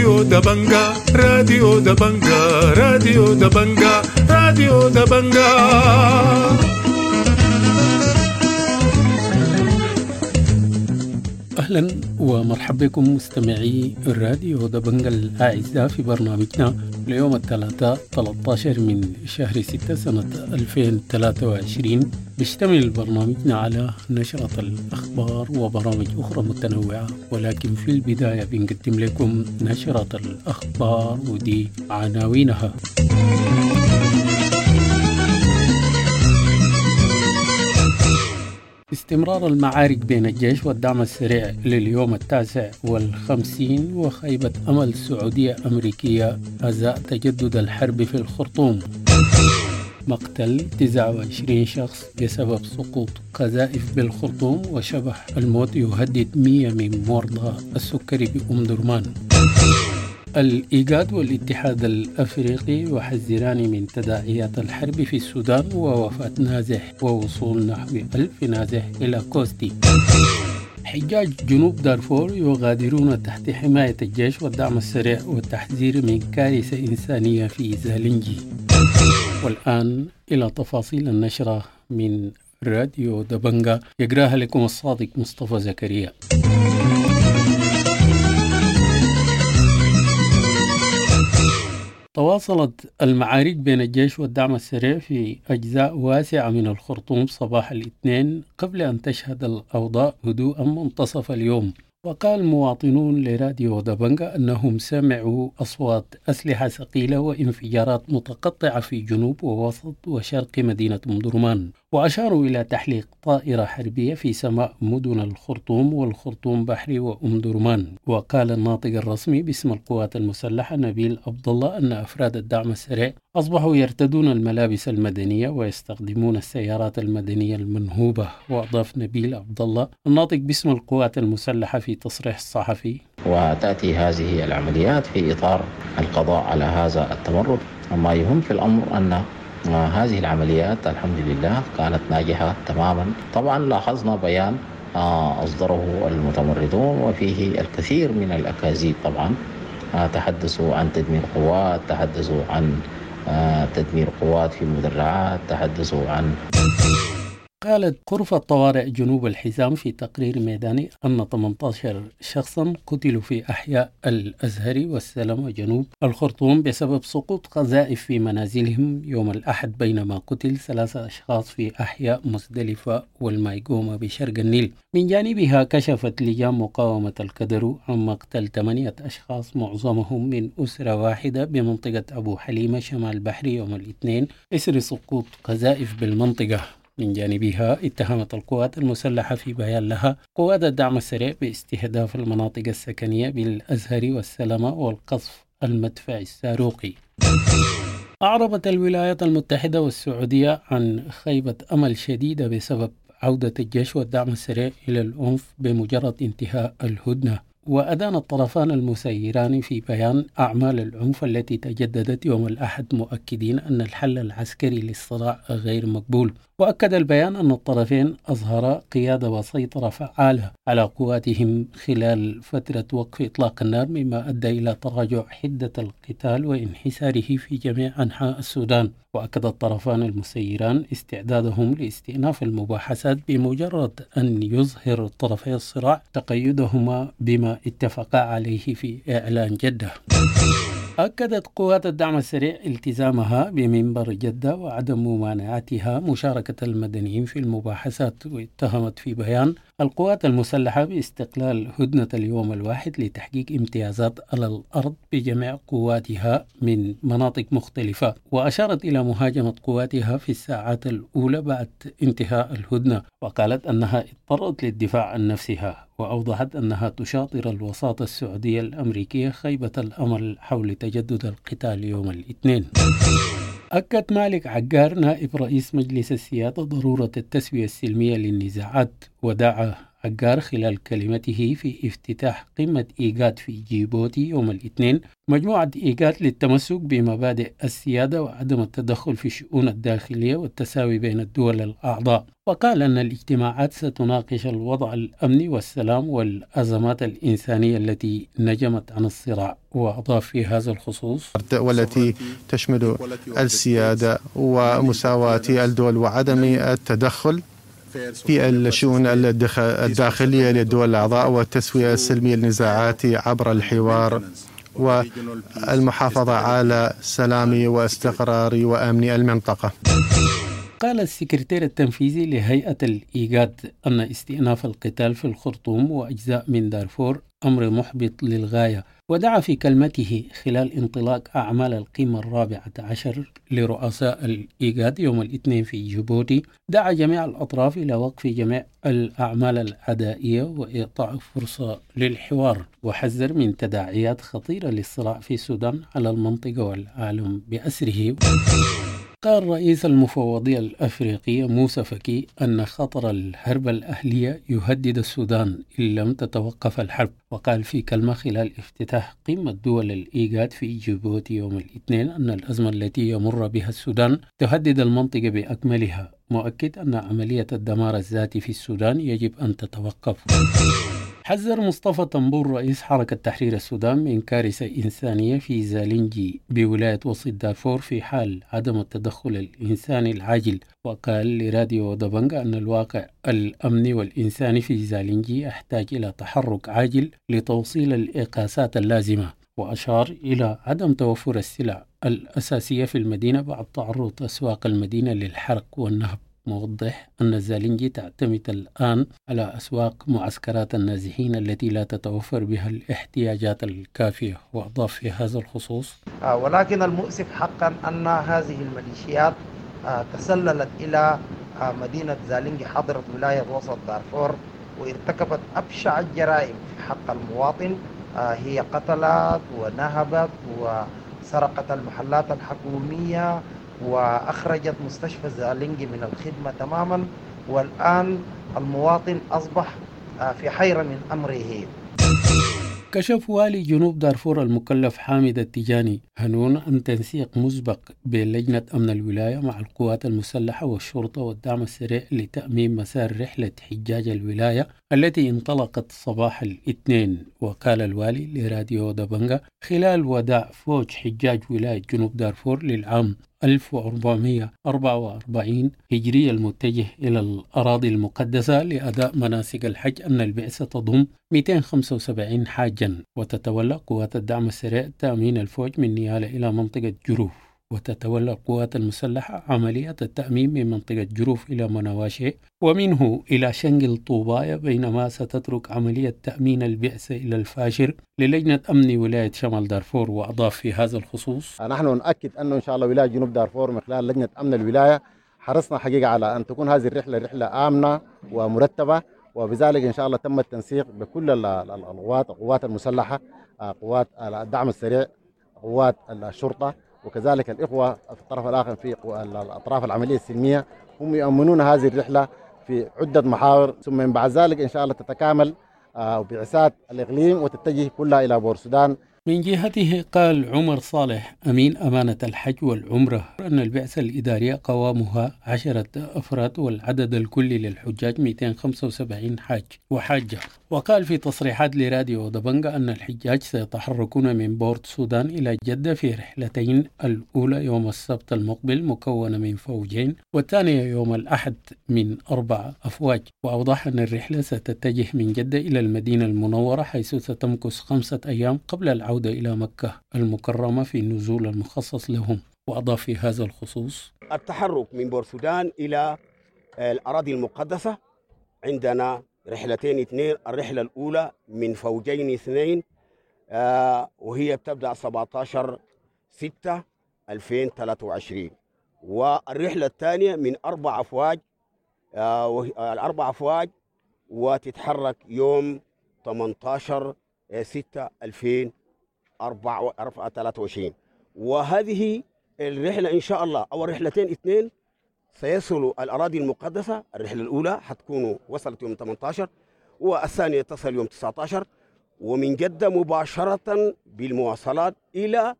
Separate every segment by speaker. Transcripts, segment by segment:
Speaker 1: راديو دبنجا راديو دبنجا راديو دبنجا راديو دبنجا. أهلا ومرحبا بكم مستمعي الراديو دبنجا الأعزاء في برنامجنا ليوم الثلاثاء 13 من شهر 6 سنة 2023. بيشتمل برنامجنا على نشرة الأخبار وبرامج أخرى متنوعة، ولكن في البداية بنقدم لكم نشرة الأخبار ودي عناوينها. استمرار المعارك بين الجيش والدعم السريع لليوم 59 وخيبة أمل سعودية أمريكية أزاء تجدد الحرب في الخرطوم. مقتل 29 شخص بسبب سقوط قذائف بالخرطوم، وشبح الموت يهدد 100 من مرضى السكري بأم درمان. الإيجاد والاتحاد الأفريقي يحذران من تداعيات الحرب في السودان ووفاة نازح ووصول نحو 1000 نازح إلى كوستي. حجاج جنوب دارفور يغادرون تحت حماية الجيش والدعم السريع والتحذير من كارثة إنسانية في زالنجي. والآن إلى تفاصيل النشرة من راديو دبنجا، يقراها لكم الصادق مصطفى زكريا. تواصلت المعارك بين الجيش والدعم السريع في أجزاء واسعة من الخرطوم صباح الاثنين قبل أن تشهد الأوضاع هدوءا منتصف اليوم. وقال مواطنون لراديو دبنجا أنهم سمعوا أصوات أسلحة ثقيلة وانفجارات متقطعة في جنوب ووسط وشرق مدينة أم درمان، وأشاروا إلى تحليق طائرة حربية في سماء مدن الخرطوم والخرطوم بحري وأم درمان. وقال الناطق الرسمي باسم القوات المسلحة نبيل عبد الله أن أفراد الدعم السريع أصبحوا يرتدون الملابس المدنية ويستخدمون السيارات المدنية المنهوبة. وأضاف نبيل عبد الله الناطق باسم القوات المسلحة في تصريح الصحفي:
Speaker 2: وتأتي هذه العمليات في إطار القضاء على هذا التمرد. ما يهم في الأمر أن هذه العمليات الحمد لله كانت ناجحة تماما. طبعا لاحظنا بيان أصدره المتمردون وفيه الكثير من الأكاذيب. طبعا تحدثوا عن تدمير قوات، تحدثوا عن تدمير قوات في مدرعات، تحدثوا عن.
Speaker 1: قالت غرفة طوارئ جنوب الحزام في تقرير ميداني أن 18 شخصا قتلوا في أحياء الأزهري والسلام وجنوب الخرطوم بسبب سقوط قذائف في منازلهم يوم الأحد، بينما قتل 3 أشخاص في أحياء مزدلفة والمايقومة بشرق النيل. من جانبها كشفت لجان مقاومة الكدرو عن مقتل 8 أشخاص معظمهم من أسرة واحدة بمنطقة أبو حليمة شمال بحري يوم الاثنين إثر سقوط قذائف بالمنطقة. من جانبها اتهمت القوات المسلحة في بيان لها قوات الدعم السريع باستهداف المناطق السكنية بالأزهري والسلامة والقصف المدفعي الصاروخي. أعربت الولايات المتحدة والسعودية عن خيبة أمل شديدة بسبب عودة الجيش والدعم السريع إلى العنف بمجرد انتهاء الهدنة. وأدان الطرفان المسيران في بيان أعمال العنف التي تجددت يوم الأحد، مؤكدين أن الحل العسكري للصراع غير مقبول. وأكد البيان أن الطرفين أظهرا قيادة وسيطرة فعالة على قواتهم خلال فترة وقف إطلاق النار، مما أدى إلى تراجع حدة القتال وانحساره في جميع أنحاء السودان. وأكد الطرفان المسيران استعدادهم لاستئناف المباحثات بمجرد أن يظهر طرفي الصراع تقيدهما بما اتفقا عليه في إعلان جدة. أكدت قوات الدعم السريع التزامها بمنبر جدة وعدم ممانعتها مشاركة المدنيين في المباحثات. واتهمت في بيان القوات المسلحة باستقلال هدنة اليوم الواحد لتحقيق امتيازات على الأرض بجميع قواتها من مناطق مختلفة. وأشارت إلى مهاجمة قواتها في الساعات الأولى بعد انتهاء الهدنة، وقالت أنها اضطرت للدفاع عن نفسها. وأوضحت أنها تشاطر الوساطة السعودية الأمريكية خيبة الأمل حول تجدد القتال يوم الاثنين. أكد مالك عقار نائب رئيس مجلس السيادة ضرورة التسوية السلمية للنزاعات، ودعا عقار خلال كلمته في افتتاح قمة إيجاد في جيبوتي يوم الاثنين مجموعة إيجاد للتمسك بمبادئ السيادة وعدم التدخل في الشؤون الداخلية والتساوي بين الدول الأعضاء، وقال أن الاجتماعات ستناقش الوضع الأمني والسلام والأزمات الإنسانية التي نجمت عن الصراع. وأضاف في هذا الخصوص:
Speaker 3: والتي تشمل السيادة ومساواة الدول وعدم التدخل في الشؤون الداخلية للدول الأعضاء والتسوية السلمية للنزاعات عبر الحوار والمحافظة على سلام واستقرار وأمن المنطقة.
Speaker 1: قال السكرتير التنفيذي لهيئة الإيجاد أن استئناف القتال في الخرطوم وأجزاء من دارفور أمر محبط للغاية، ودعا في كلمته خلال انطلاق أعمال القمة 14 لرؤساء الإيجاد يوم الاثنين في جيبوتي، دعا جميع الأطراف إلى وقف جميع الأعمال العدائية وإعطاء فرصة للحوار، وحذر من تداعيات خطيرة للصراع في السودان على المنطقة والعالم بأسره. قال رئيس المفوضية الأفريقية موسى فكي أن خطر الحرب الأهلية يهدد السودان إن لم تتوقف الحرب، وقال في كلمة خلال افتتاح قمة دول الإيجاد في جيبوتي يوم الاثنين أن الأزمة التي يمر بها السودان تهدد المنطقة بأكملها، مؤكد أن عملية الدمار الذاتي في السودان يجب أن تتوقف. حذر مصطفى طنبور رئيس حركة تحرير السودان من كارثة إنسانية في زالنجي بولاية وسط دارفور في حال عدم التدخل الإنساني العاجل، وقال لراديو دبنجا أن الواقع الأمني والإنساني في زالنجي يحتاج إلى تحرك عاجل لتوصيل الإقاسات اللازمة، وأشار إلى عدم توفر السلع الأساسية في المدينة بعد تعرض أسواق المدينة للحرق والنهب، موضح أن زالنجي تعتمد الآن على أسواق معسكرات النازحين التي لا تتوفر بها الاحتياجات الكافية. وأضاف في هذا الخصوص:
Speaker 4: ولكن المؤسف حقا أن هذه الميليشيات تسللت إلى مدينة زالنجي حاضرة ولاية وسط دارفور وارتكبت أبشع الجرائم في حق المواطن، هي قتلت ونهبت وسرقت المحلات الحكومية وأخرجت مستشفى زالنجي من الخدمة تماما، والآن المواطن أصبح في حيرة من أمره.
Speaker 1: كشف والي جنوب دارفور المكلف حامد التجاني هنون عن تنسيق مسبق بين لجنة أمن الولاية مع القوات المسلحة والشرطة والدعم السريع لتأمين مسار رحلة حجاج الولاية التي انطلقت صباح الاثنين. وقال الوالي لراديو دبنجا خلال وداع فوج حجاج ولاية جنوب دارفور للعام 1444 هجري المتجه إلى الأراضي المقدسة لأداء مناسك الحج أن البعثة تضم 275 حاجا، وتتولى قوات الدعم السريع تأمين الفوج من نيالة إلى منطقة جروف، وتتولى القوات المسلحة عملية التأمين من منطقة جروف إلى مناواشي ومنه إلى شنقل طوبايا، بينما ستترك عملية تأمين البعثة إلى الفاشر للجنة أمن ولاية شمال دارفور. وأضاف في هذا الخصوص:
Speaker 5: نحن نؤكد أنه إن شاء الله ولاية جنوب دارفور من خلال لجنة أمن الولاية حرصنا حقيقة على أن تكون هذه الرحلة رحلة آمنة ومرتبة، وبذلك إن شاء الله تم التنسيق بكل القوات المسلحة، قوات الدعم السريع، قوات الشرطة، وكذلك الإخوة في الطرف الآخر في الأطراف العملية السلمية هم يؤمنون هذه الرحلة في عدة محاور، ثم من بعد ذلك إن شاء الله تتكامل بعثات الإقليم وتتجه كلها إلى بورسودان.
Speaker 1: من جهته قال عمر صالح أمين أمانة الحج والعمرة أن البعثة الإدارية قوامها 10 أفراد والعدد الكلي للحجاج 275 حاج وحاجة. وقال في تصريحات لراديو دبنجا أن الحجاج سيتحركون من بورت سودان إلى جدة في رحلتين، الأولى يوم السبت المقبل مكونة من فوجين، والثانية يوم الأحد من 4 أفواج. وأوضح أن الرحلة ستتجه من جدة إلى المدينة المنورة حيث ستمكث 5 أيام قبل العودة إلى مكة المكرمة في النزول المخصص لهم. وأضاف في هذا الخصوص:
Speaker 6: التحرك من بورسودان إلى الأراضي المقدسة عندنا رحلتين 2، الرحلة الأولى من فوجين 2 وهي بتبدأ 17/6/2023، والرحلة الثانية من 4 أفواج، الأربع أفواج وتتحرك يوم 18/6/2023. وهذه الرحلة إن شاء الله أو الرحلتين 2 سيصلوا الأراضي المقدسة. الرحلة الأولى حتكون وصلت يوم 18، والثاني تصل يوم 19، ومن جدة مباشرة بالمواصلات إلى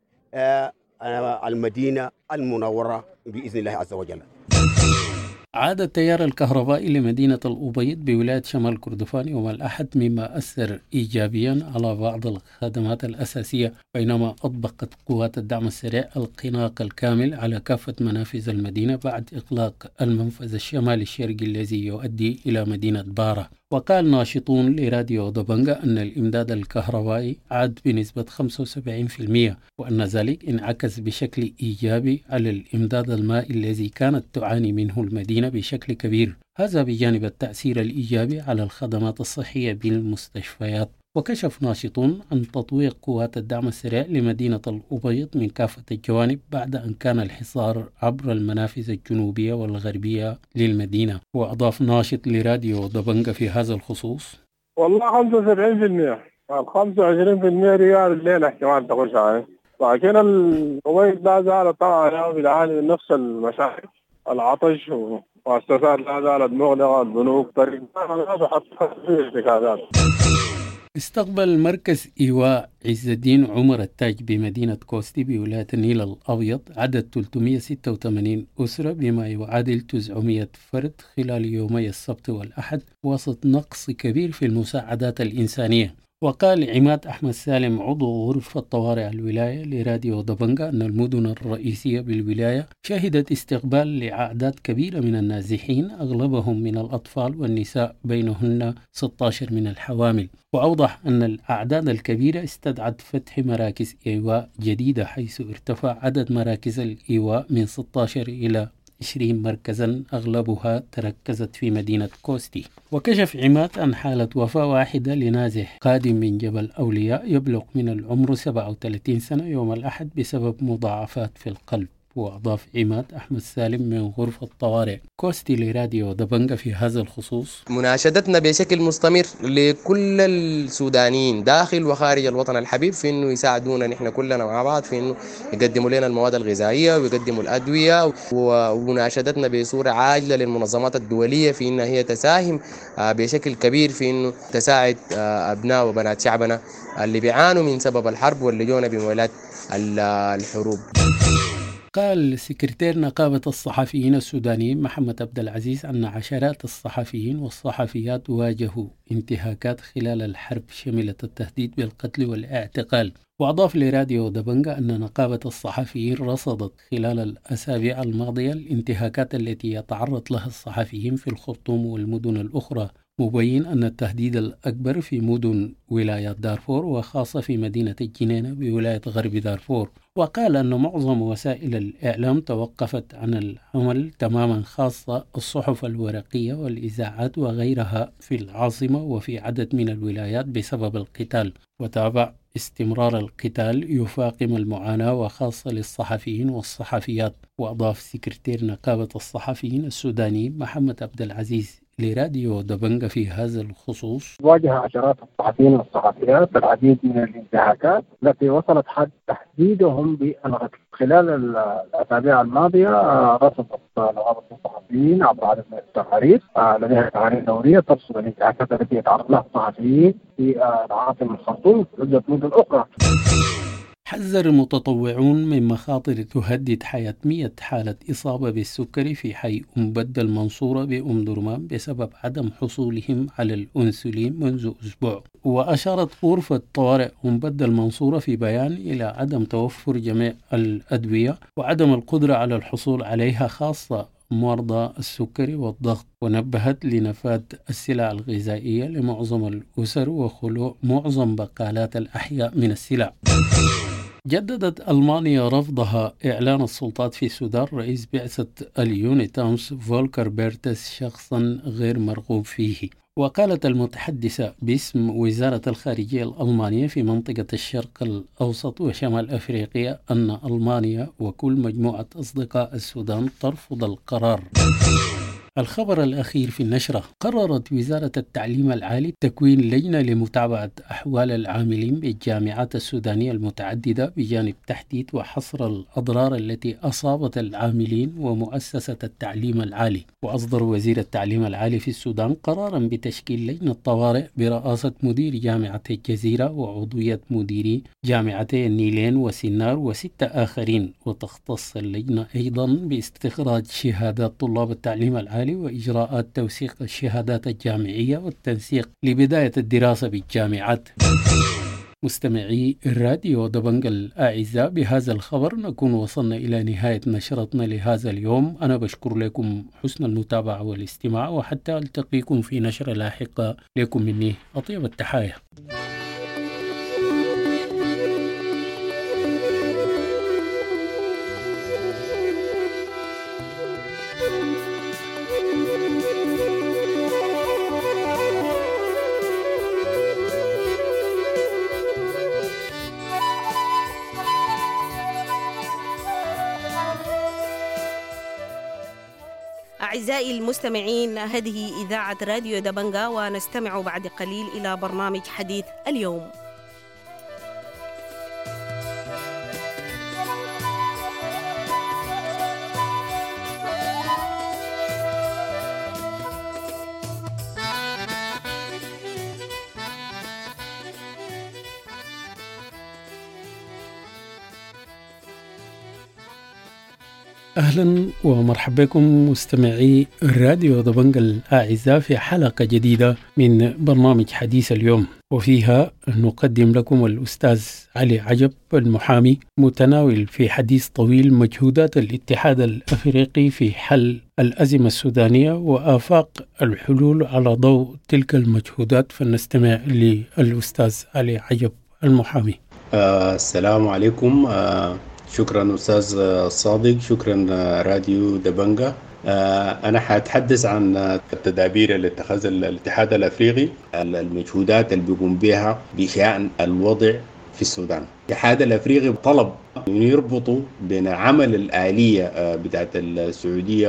Speaker 6: المدينة المنورة بإذن الله عز وجل.
Speaker 1: عاد التيار الكهربائي لمدينة الأبيض بولاية شمال كردفان يوم الأحد، مما أثر إيجابيا على بعض الخدمات الأساسية، بينما أطبقت قوات الدعم السريع القناق الكامل على كافة منافذ المدينة بعد إغلاق المنفذ الشمالي الشرقي الذي يؤدي إلى مدينة بارة. وقال ناشطون لراديو دبنجا أن الإمداد الكهربائي عاد بنسبة 75%، وأن ذلك انعكس بشكل إيجابي على الإمداد المائي الذي كانت تعاني منه المدينة بشكل كبير، هذا بجانب التأثير الإيجابي على الخدمات الصحية بالمستشفيات. وكشف ناشطون عن تطويق قوات الدعم السريع لمدينة الأبيض من كافة الجوانب بعد أن كان الحصار عبر المنافذ الجنوبية والغربية للمدينة. وأضاف ناشط لراديو دبنجا في هذا الخصوص:
Speaker 7: والله 75%، 25% ريال الليلة احتمال تخش عليه، لكن الأبيض لا زالت طبعا بتعاني من نفس المشاكل، العطش ومؤسسات لا زالت مغلقة، البنوك طريق ما بحط فيه ارتكازات.
Speaker 1: استقبل مركز إيواء عز الدين عمر التاج بمدينة كوستي بولاية النيل الأبيض عدد 386 أسرة بما يعادل 900 فرد خلال يومي السبت والأحد، وسط نقص كبير في المساعدات الإنسانية. وقال عماد أحمد سالم عضو غرفة طوارئ الولاية لراديو دبنجا أن المدن الرئيسية بالولاية شهدت استقبال لأعداد كبيرة من النازحين، أغلبهم من الأطفال والنساء بينهن 16 من الحوامل. وأوضح أن الأعداد الكبيرة استدعت فتح مراكز إيواء جديدة، حيث ارتفع عدد مراكز الإيواء من 16 إلى 20 مركزا، أغلبها تركزت في مدينة كوستي. وكشف عماد عن حالة وفاة واحدة لنازح قادم من جبل أولياء يبلغ من العمر 37 سنة يوم الأحد بسبب مضاعفات في القلب. وأضاف عماد أحمد سالم من غرفة طوارئ كوستي لراديو دبنجا في هذا الخصوص:
Speaker 8: مناشدتنا بشكل مستمر لكل السودانيين داخل وخارج الوطن الحبيب في إنه يساعدونا نحن كلنا مع بعض في إنه يقدموا لنا المواد الغذائية ويقدموا الأدوية، ومناشدتنا بصورة عاجلة للمنظمات الدولية في إنها هي تساهم بشكل كبير في إنه تساعد أبناء وبنات شعبنا اللي بيعانوا من سبب الحرب واللي جونا بموالات الحروب.
Speaker 1: قال سكرتير نقابة الصحفيين السودانيين محمد عبد العزيز أن عشرات الصحفيين والصحفيات واجهوا انتهاكات خلال الحرب شملت التهديد بالقتل والاعتقال. وأضاف لراديو دبنجا أن نقابة الصحفيين رصدت خلال الأسابيع الماضية الانتهاكات التي يتعرض لها الصحفيين في الخرطوم والمدن الأخرى، مبين أن التهديد الأكبر في مدن ولاية دارفور وخاصة في مدينة الجنينة بولاية غرب دارفور. وقال أن معظم وسائل الإعلام توقفت عن العمل تماما، خاصة الصحف الورقية والإذاعات وغيرها في العاصمة وفي عدد من الولايات بسبب القتال. وتابع استمرار القتال يفاقم المعاناة وخاصة للصحفيين والصحفيات. وأضاف سكرتير نقابة الصحفيين السودانيين محمد عبد العزيز لراديو دبنجا في هذا الخصوص:
Speaker 7: واجه عشرات الصحفيين والصحفيات العديد من الانتهاكات التي وصلت حد تحديدهم بالغت. خلال الأسابيع الماضية رصدت نقابة الصحفيين عبر عدد من التقارير لديها تقارير دورية ترصد الانتهاكات التي يتعرض لها الصحفيين في العاصمة الخرطوم وعدة مدن أخرى.
Speaker 1: حذر المتطوعون من مخاطر تهدد حياة 100 حالة إصابة بالسكري في حي أمبد المنصورة بأم درمان بسبب عدم حصولهم على الأنسولين منذ أسبوع. وأشارت غرفة طوارئ أمبد المنصورة في بيان إلى عدم توفر جميع الأدوية وعدم القدرة على الحصول عليها، خاصة مرضى السكري والضغط. ونبهت لنفاذ السلع الغذائية لمعظم الأسر وخلو معظم بقالات الأحياء من السلع. جددت ألمانيا رفضها إعلان السلطات في السودان رئيس بعثة اليونيتامس فولكر بيرتس شخصا غير مرغوب فيه. وقالت المتحدثة باسم وزارة الخارجية الألمانية في منطقة الشرق الأوسط وشمال أفريقيا أن ألمانيا وكل مجموعة أصدقاء السودان ترفض القرار. الخبر الأخير في النشرة: قررت وزارة التعليم العالي تكوين لجنة لمتابعة أحوال العاملين بالجامعات السودانية المتعددة بجانب تحديد وحصر الأضرار التي أصابت العاملين ومؤسسة التعليم العالي. وأصدر وزير التعليم العالي في السودان قرارا بتشكيل لجنة طوارئ برئاسة مدير جامعة الجزيرة وعضوية مديري جامعتي النيلين وسنار و6 آخرين. وتختص اللجنة أيضا باستخراج شهادات طلاب التعليم العالي وإجراءات توثيق الشهادات الجامعية والتنسيق لبداية الدراسة بالجامعات. مستمعي الراديو دبنج الأعزاء، بهذا الخبر نكون وصلنا إلى نهاية نشرتنا لهذا اليوم. أنا بشكر لكم حسن المتابعة والاستماع، وحتى ألتقيكم في نشرة لاحقة. لكم مني أطيب التحايا.
Speaker 9: أعزائي المستمعين، هذه إذاعة راديو دبنجا، ونستمع بعد قليل إلى برنامج حديث اليوم.
Speaker 1: أهلا ومرحبا بكم مستمعي الراديو دبنج الأعزاء في حلقة جديدة من برنامج حديث اليوم، وفيها نقدم لكم الأستاذ علي عجب المحامي، متناول في حديث طويل مجهودات الاتحاد الأفريقي في حل الأزمة السودانية وآفاق الحلول على ضوء تلك المجهودات. فنستمع للأستاذ علي عجب المحامي.
Speaker 10: السلام عليكم. شكرا أستاذ صادق، شكرا راديو دبنجا. أنا حأتحدث عن التدابير اللي اتخذها الاتحاد الأفريقي، المجهودات اللي بيقوم بها بشأن الوضع في السودان. الاتحاد الأفريقي طلب أن يربطوا بين عمل الآلية بتاعت السعودية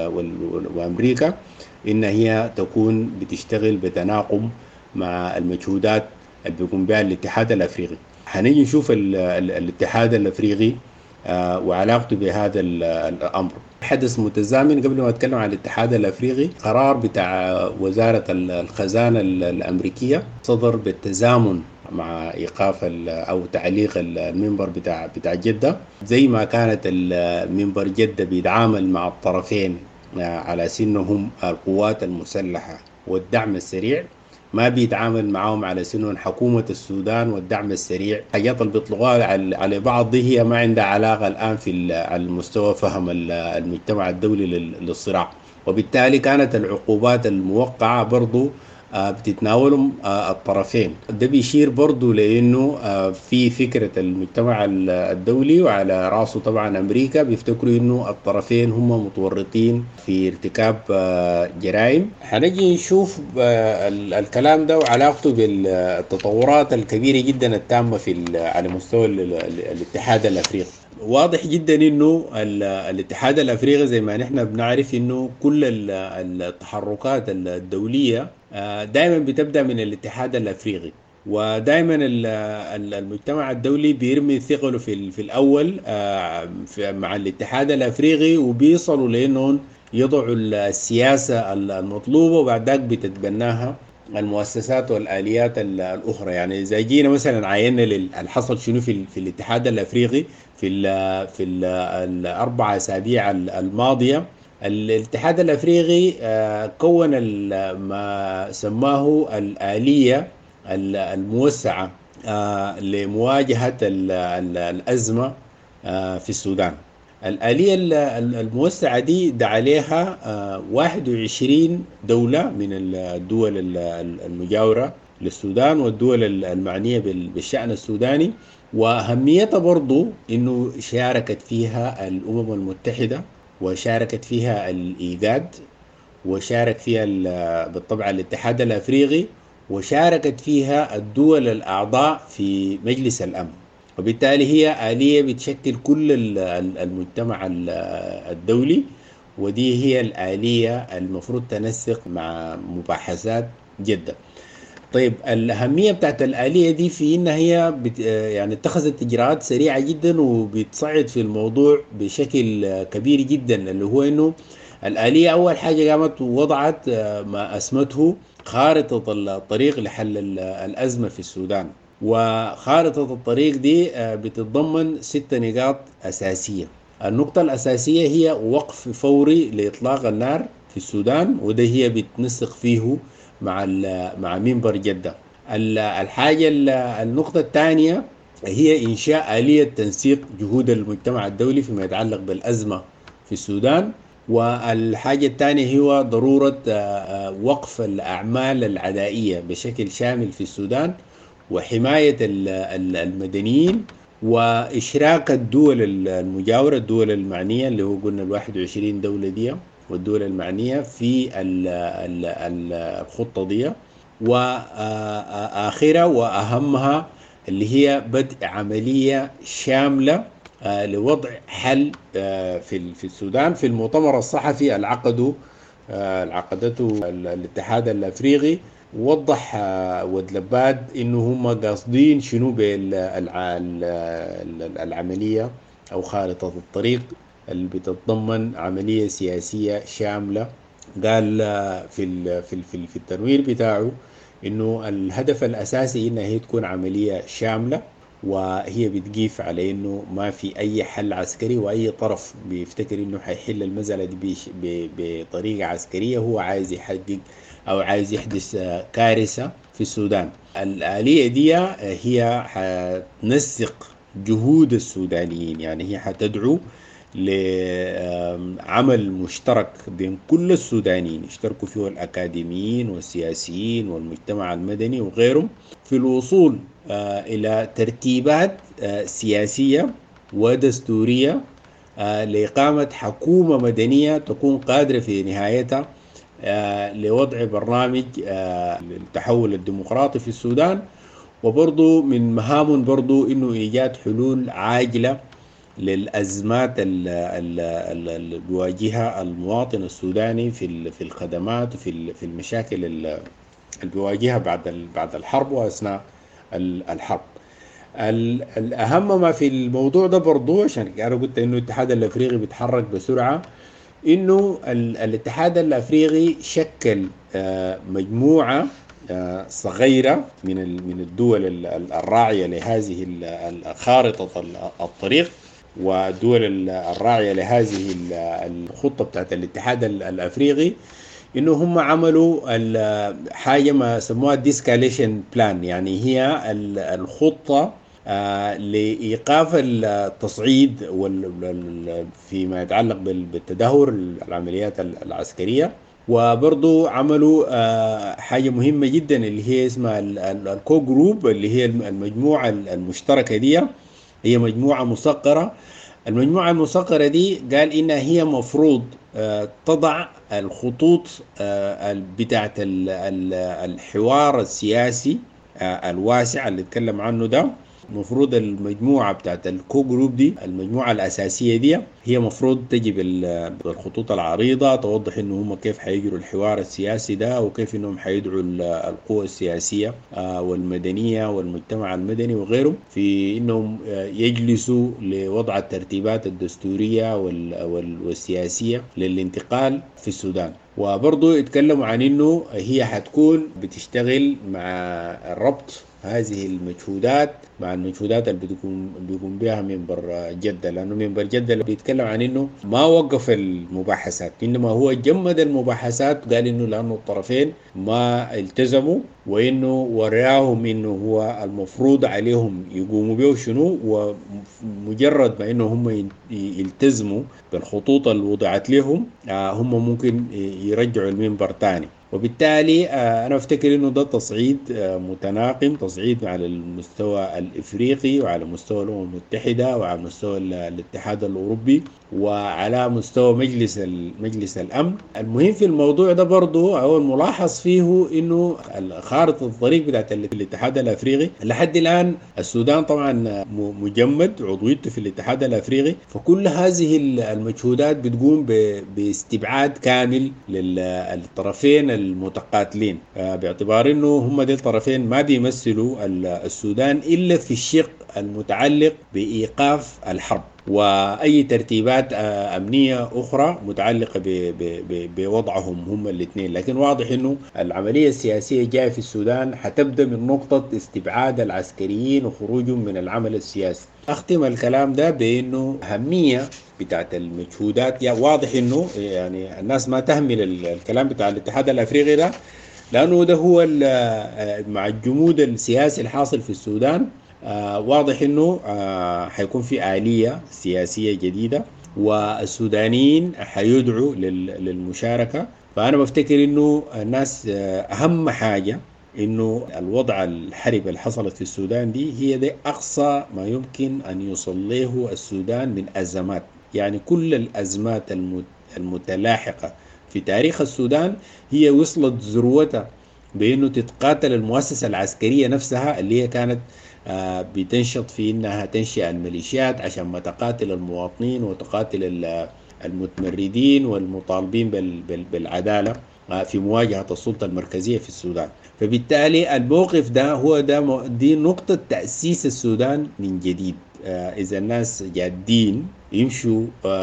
Speaker 10: وأمريكا إن هي تكون بتشتغل بتناغم مع المجهودات اللي بيقوم بها الاتحاد الأفريقي. هنيجي نشوف الاتحاد الأفريقي وعلاقته بهذا الأمر. حدث متزامن قبل ما أتكلم عن الاتحاد الأفريقي، قرار بتاع وزارة الخزانة الأمريكية صدر بالتزامن مع إيقاف أو تعليق المنبر بتاع جدة. زي ما كانت المنبر جدة بيتعامل مع الطرفين على سنهم القوات المسلحة والدعم السريع، ما بيتعامل معهم على سنهم حكومة السودان والدعم السريع. حاجات اللي بيطلقوها على بعض دي هي ما عندها علاقة الآن على المستوى فهم المجتمع الدولي للصراع، وبالتالي كانت العقوبات الموقعة برضو بتتناولهم الطرفين. ده بيشير برضو لأنه في فكرة المجتمع الدولي وعلى رأسه طبعا أمريكا بيفتكروا أنه الطرفين هم متورطين في ارتكاب جرائم. هنجي نشوف الكلام ده وعلاقته بالتطورات الكبيرة جدا التامة على مستوى الاتحاد الأفريقي. واضح جدا انه الاتحاد الافريقي زي ما نحن بنعرف انه كل التحركات الدولية دائما بتبدأ من الاتحاد الافريقي، ودائما المجتمع الدولي بيرمي ثقله في الاول مع الاتحاد الافريقي، وبيصلوا لانهم يضعوا السياسة المطلوبة وبعد ذلك بتتبناها المؤسسات والآليات الأخرى. يعني إذا جينا مثلا عينا الحصل شنو في الاتحاد الأفريقي في الأربع أسابيع الماضية، الاتحاد الأفريقي كون ما سماه الآلية الموسعة لمواجهة الأزمة في السودان. الآلية الموسعة دي عليها 21 دولة من الدول المجاورة للسودان والدول المعنية بالشأن السوداني، وأهميتها برضو إنه شاركت فيها الأمم المتحدة، وشاركت فيها الإيجاد، وشارك فيها بالطبع الاتحاد الأفريقي، وشاركت فيها الدول الأعضاء في مجلس الأمن. وبالتالي هي آلية بتشكل كل المجتمع الدولي، ودي هي الآلية المفروض تنسق مع مباحثات جدة. طيب الأهمية بتاعت الآلية دي في إنها هي يعني اتخذت إجراءات سريعة جدا وبتصعد في الموضوع بشكل كبير جدا، اللي هو إنه الآلية أول حاجة قامت ووضعت ما أسمته خارطة الطريق لحل الأزمة في السودان. وخارطة الطريق دي بتتضمن 6 نقاط أساسية. النقطة الأساسية هي وقف فوري لإطلاق النار في السودان، وده هي بتنسق فيه مع منبر جدة. الحاجة النقطة الثانية هي إنشاء آلية تنسيق جهود المجتمع الدولي فيما يتعلق بالأزمة في السودان. والحاجة الثانية هو ضرورة وقف الأعمال العدائية بشكل شامل في السودان، وحماية المدنيين، وإشراك الدول المجاورة، الدول المعنية اللي هو قلنا 21 دولة دي والدول المعنية في الخطة دي. وآخرها وأهمها اللي هي بدء عملية شاملة لوضع حل في السودان. في المؤتمر الصحفي العقدته الاتحاد الأفريقي وضح ودلباد إنه هم قاصدين شنو بالعملية أو خارطة الطريق اللي بتتضمن عملية سياسية شاملة. قال في التنوير بتاعه إنه الهدف الأساسي إنها هي تكون عملية شاملة، وهي بتقيف على إنه ما في أي حل عسكري، وأي طرف بيفتكر إنه حيحل المسألة دي بطريقة عسكرية هو عايز يحقق أو عايز يحدث كارثة في السودان. الآلية دي هي حتنسق جهود السودانيين، يعني هي حتدعو لعمل مشترك بين كل السودانيين يشتركوا فيه الأكاديميين والسياسيين والمجتمع المدني وغيرهم في الوصول إلى ترتيبات سياسية ودستورية لإقامة حكومة مدنية تكون قادرة في نهايتها لوضع برنامج للتحول الديمقراطي في السودان. وبرضو من مهام برضو إنه إيجاد حلول عاجلة للأزمات اللي بيواجهها المواطن السوداني في الخدمات وفي المشاكل اللي بيواجهها بعد الحرب وأثناء الحرب. الأهم ما في الموضوع ده برضو، عشان أنا قلت إنه الاتحاد الأفريقي بيتحرك بسرعة، إنه الاتحاد الأفريقي شكل مجموعة صغيرة من الدول الراعية لهذه خارطة الطريق، والدول الراعية لهذه الخطة بتاعت الاتحاد الأفريقي، إنه هم عملوا حاجة ما سموها ديسكاليشن بلان، يعني هي الخطة لإيقاف التصعيد فيما يتعلق بالتدهور العمليات العسكرية. وبرضو عملوا حاجة مهمة جدا اللي هي اسمها الكو جروب، اللي هي المجموعة المشتركة دي، هي مجموعة مسقرة. المجموعة المسقرة دي قال إنها هي مفروض تضع الخطوط بتاعت الحوار السياسي الواسع اللي اتكلم عنه ده. مفروض المجموعة بتاعت الكو جروب دي، المجموعة الأساسية دي، هي مفروض تجي بالخطوط العريضة توضح إنه هم كيف حيجروا الحوار السياسي ده، وكيف إنهم حيدعوا القوى السياسية والمدنية والمجتمع المدني وغيرهم في إنهم يجلسوا لوضع الترتيبات الدستورية والسياسية للانتقال في السودان. وبرضو يتكلموا عن إنه هي حتكون بتشتغل مع الربط هذه المجهودات مع المجهودات اللي بيقوم بها منبر جدة، لأنه منبر جدة اللي بيتكلم عن إنه ما وقف المباحثات، إنما هو جمد المباحثات. قال إنه لأنه الطرفين ما التزموا، وإنه وراهم إنه هو المفروض عليهم يقوموا به شنو، ومجرد ما إنه هم يلتزموا بالخطوط اللي وضعت لهم هم ممكن يرجعوا المنبر تاني. وبالتالي أنا أفتكر أنه ده تصعيد متناقم، تصعيد على المستوى الإفريقي وعلى مستوى الأمم المتحدة وعلى مستوى الاتحاد الأوروبي وعلى مستوى مجلس الأمن. المهم في الموضوع ده برضو أو الملاحظ فيه أنه خارطة الطريق بتاعت الاتحاد الأفريقي لحد الآن السودان طبعا مجمد عضويته في الاتحاد الأفريقي، فكل هذه المجهودات بتقوم باستبعاد كامل للطرفين المتقاتلين، باعتبار أنه هم دي الطرفين ما بيمثلوا السودان إلا في الشق المتعلق بإيقاف الحرب وأي ترتيبات أمنية أخرى متعلقة بوضعهم هم الاثنين. لكن واضح أنه العملية السياسية جاية في السودان حتبدأ من نقطة استبعاد العسكريين وخروجهم من العمل السياسي. أختم الكلام ده بأنه أهمية بتاعت المجهودات، يعني واضح أنه يعني الناس ما تهمل الكلام بتاع الاتحاد الأفريقي ده، لأنه ده هو مع الجمود السياسي الحاصل في السودان واضح أنه حيكون في آلية سياسية جديدة والسودانيين حيدعوا للمشاركة. فأنا بفتكر أنه الناس أهم حاجة أنه الوضع الحرب اللي حصلت في السودان هي دي أقصى ما يمكن أن يوصل له السودان من أزمات. يعني كل الأزمات المتلاحقة في تاريخ السودان هي وصلت ذروتها بأنه تتقاتل المؤسسة العسكرية نفسها اللي هي كانت بتنشط في أنها تنشئ الميليشيات عشان ما تقاتل المواطنين وتقاتل المتمردين والمطالبين بالعدالة في مواجهة السلطة المركزية في السودان. فبالتالي الموقف ده دي نقطة تأسيس السودان من جديد. إذا الناس جادين يمشوا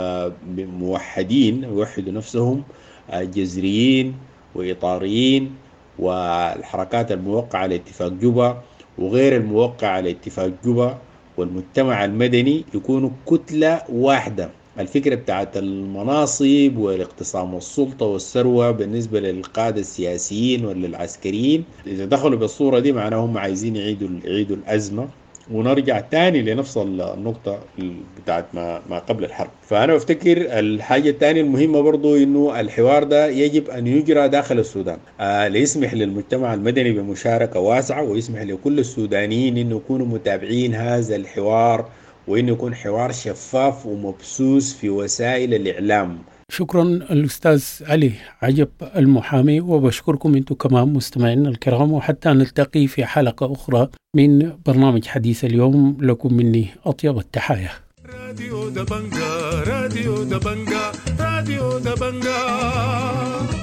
Speaker 10: موحدين يوحدوا نفسهم جزريين وإطاريين، والحركات الموقعة على اتفاق جوبا وغير الموقع على اتفاق جوبا والمجتمع المدني يكونوا كتلة واحدة. الفكرة بتاعت المناصب والاقتسام السلطة والثروة بالنسبة للقادة السياسيين وللعسكريين إذا دخلوا بالصورة دي معناهم هم عايزين يعيدوا الأزمة ونرجع تاني لنفس النقطة بتاعت ما قبل الحرب. فأنا أفتكر الحاجة الثانية المهمة برضو إنه الحوار ده يجب أن يجرى داخل السودان ليسمح للمجتمع المدني بمشاركة واسعة ويسمح لكل السودانيين إنه يكونوا متابعين هذا الحوار وإنه يكون حوار شفاف ومبثوث في وسائل الإعلام.
Speaker 1: شكرا الأستاذ علي عجب المحامي، وبشكركم أنتم كمان مستمعين الكرام، وحتى نلتقي في حلقة أخرى من برنامج حديث اليوم. لكم مني أطيب التحايا. راديو دبنجا راديو دبنجا راديو دبنجا.